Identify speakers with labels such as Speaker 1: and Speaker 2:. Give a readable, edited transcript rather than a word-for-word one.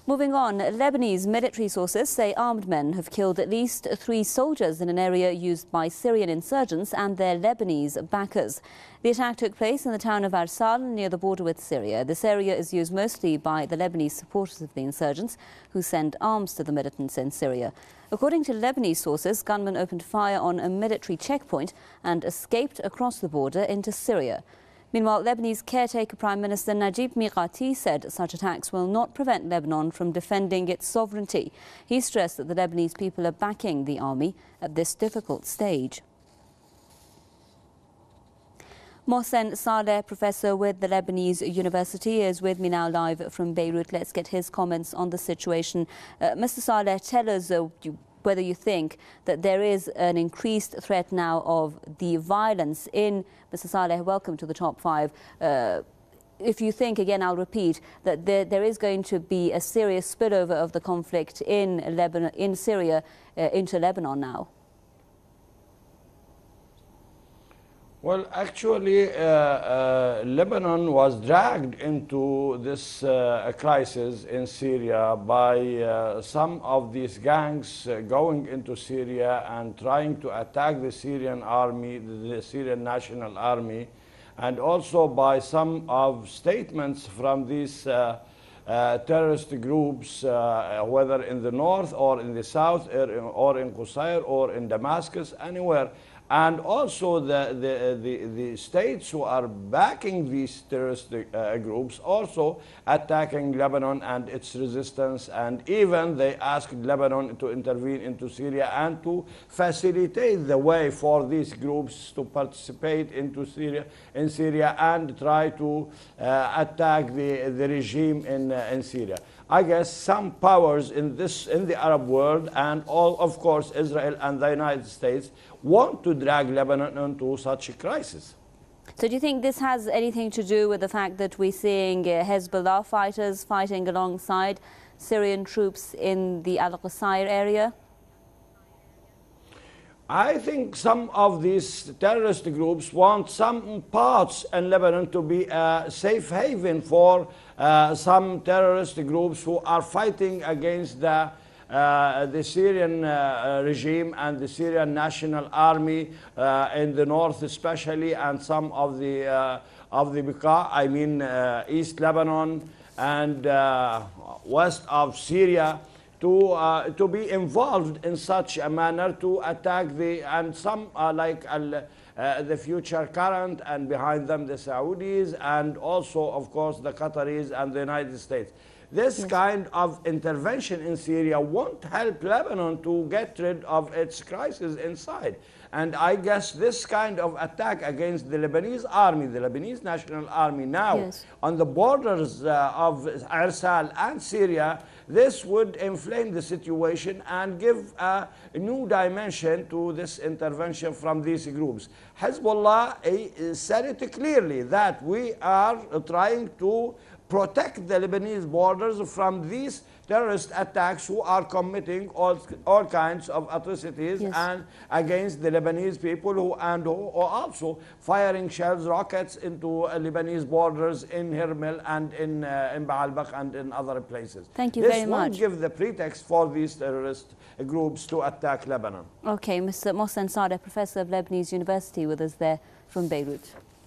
Speaker 1: Moving on, Lebanese military sources say armed men have killed at least 3 soldiers in an area used by Syrian insurgents and their Lebanese backers. The attack took place in the town of Arsal near the border with Syria. This area is used mostly by the Lebanese supporters of the insurgents who send arms to the militants in Syria. According to Lebanese sources, gunmen opened fire on a military checkpoint and escaped across the border into Syria. Meanwhile, Lebanese caretaker Prime Minister Najib Mikati said such attacks will not prevent Lebanon from defending its sovereignty. He stressed that the Lebanese people are backing the army at this difficult stage. Mohsen Saleh, professor with the Lebanese University, is with me now live from Beirut. Let's get his comments on the situation. Mr. Saleh, tell us whether you think that there is an increased threat now of the violence in... Mr. Saleh, welcome to the Top 5. If you think, again, I'll repeat, that there is going to be a serious spillover of the conflict in Syria into Lebanon now.
Speaker 2: Well, actually, Lebanon was dragged into this crisis in Syria by some of these gangs going into Syria and trying to attack the Syrian army, the Syrian National Army, and also by some of statements from these terrorist groups, whether in the north or in the south or in Qusayr or in Damascus, anywhere. And also the states who are backing these terrorist groups also attacking Lebanon and its resistance, and even they asked Lebanon to intervene into Syria and to facilitate the way for these groups to participate into Syria and try to attack the regime in Syria. I guess some powers in the Arab world, and all, of course, Israel and the United States, want to drag Lebanon into such a crisis.
Speaker 1: So do you think this has anything to do with the fact that we're seeing Hezbollah fighters fighting alongside Syrian troops in the Al-Qusayr area?
Speaker 2: I think some of these terrorist groups want some parts in Lebanon to be a safe haven for some terrorist groups who are fighting against the Syrian regime and the Syrian National Army in the north especially, and some of the Bekaa, I mean East Lebanon and west of Syria, to be involved in such a manner to attack and some like the Future Current, and behind them the Saudis, and also of course the Qataris and the United States. This kind of intervention in Syria won't help Lebanon to get rid of its crisis inside. And I guess this kind of attack against the Lebanese army, the Lebanese National Army now on the borders of Arsal and Syria, this would inflame the situation and give a new dimension to this intervention from these groups. Hezbollah said it clearly that we are trying to protect the Lebanese borders from these terrorist attacks who are committing all kinds of atrocities and against the Lebanese people who are also firing shells, rockets into Lebanese borders in Hermel and in Baalbek and in other places.
Speaker 1: Thank you very much.
Speaker 2: This won't give the pretext for these terrorist groups to attack Lebanon.
Speaker 1: Okay, Mr. Mohsen Saleh, professor of Lebanese University, with us there from Beirut.